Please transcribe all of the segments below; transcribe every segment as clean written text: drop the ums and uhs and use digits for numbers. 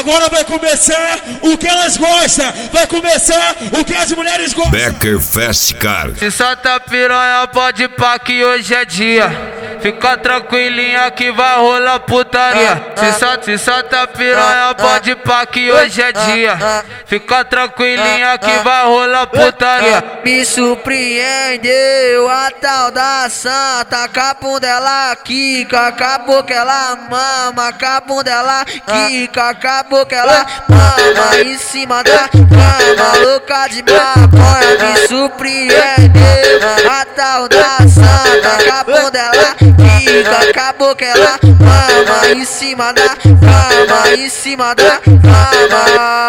Agora vai começar o que elas gostam. Vai começar o que as mulheres gostam. Becker Fest Car. Se solta piranha, pode pá que hoje é dia. Fica tranquilinha que vai rolar putaria. Se solta piranha, pode pá que hoje é dia. Fica tranquilinha que vai rolar putaria. Me surpreendeu a tal da santa. Capum dela quica, acabou que ela mama. Capum dela quica, acabou que ela mama. Em cima da cama, louca de maconha. Me surpreendeu a tal da santa. Capum dela quica, acabou que ela mama. Em cima da cama, em cima da cama.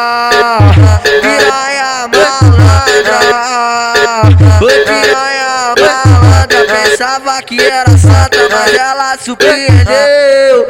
Piranha malandra, oi piranha malandra. Pensava que era santa, mas ela surpreendeu.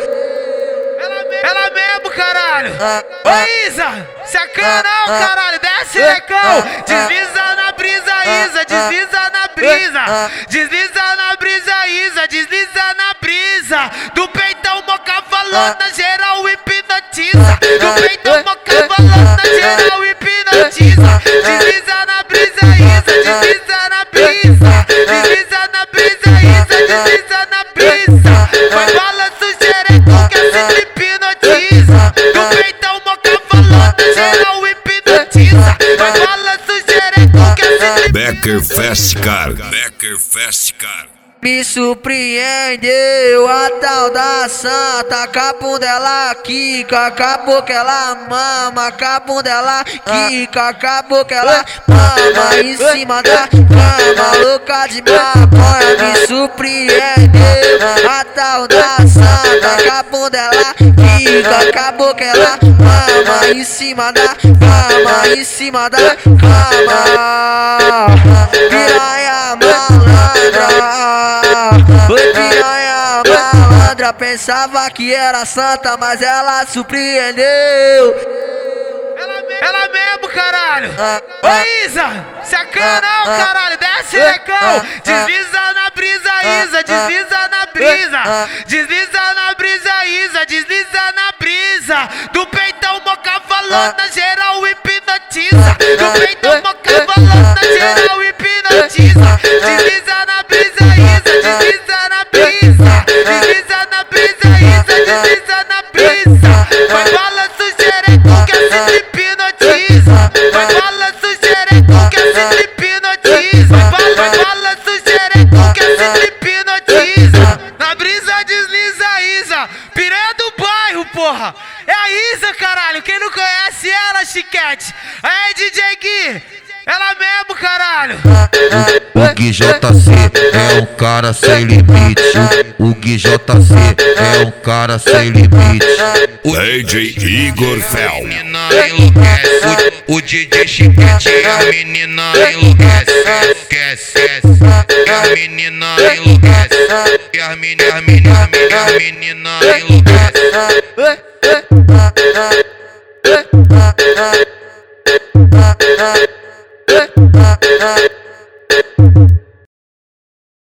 Ela mesmo, caralho. Ô Isa, sacana não, caralho. Desce, lecão. Desliza na brisa, Isa. Desliza na brisa. Desliza na brisa, Isa. Desliza na brisa. Do peitão, moca falando, geral hipnotiza. Do peitão, moca falando, geral hipnotiza. Desliza na brisa, Isa. Desliza na brisa. Desliza na brisa, Isa. Desliza na brisa. Vai balança o xereco que assim hipnotiza. Do peitão, moca falando, geral hipnotiza. Vai balança o xereco que assim Becker Fest Car. Becker Fest Car. Me surpreendeu a tal da santa. Capum dela quica, acabou que ela mama. Capum dela quica, acabou que ela mama. Em cima da cama, louca de maconha. Me surpreendeu a tal da santa. Capum dela quica, acabou que ela mama. Em cima da cama, em cima da cama. Piranha malandra, oi piranha malandra. Pensava que era santa, mas ela surpreendeu. Ela mesmo, caralho. Ô Isa, sacana não, caralho. Desce, lecão. Desliza na brisa, Isa. Desliza na brisa. Desliza na brisa, Isa. Desliza na brisa. Do peitão, moca falando, geral hipnotiza. Do peitão, moca falando, geral hipnotiza. Desliza na brisa, Isa. Desliza na brisa. Desliza na brisa, Isa. Desliza na brisa. Vai balança o xereco que assim hipnotiza. Vai balança o xereco que assim hipnotiza. Vai balança o xereco que assim hipnotiza. Na brisa desliza a Isa. Piranha do bairro, porra. É a Isa, caralho. Quem não conhece ela, chiquete? Aí, DJ Gui. Ela mesmo, caralho. O Gui JC é um cara sem limite. O Gui JC é um cara sem limite. DJ Igor Fel. O DJ Chiquete, a menina enlouquece. Esquece, a menina enlouquece. A menina enlouquece.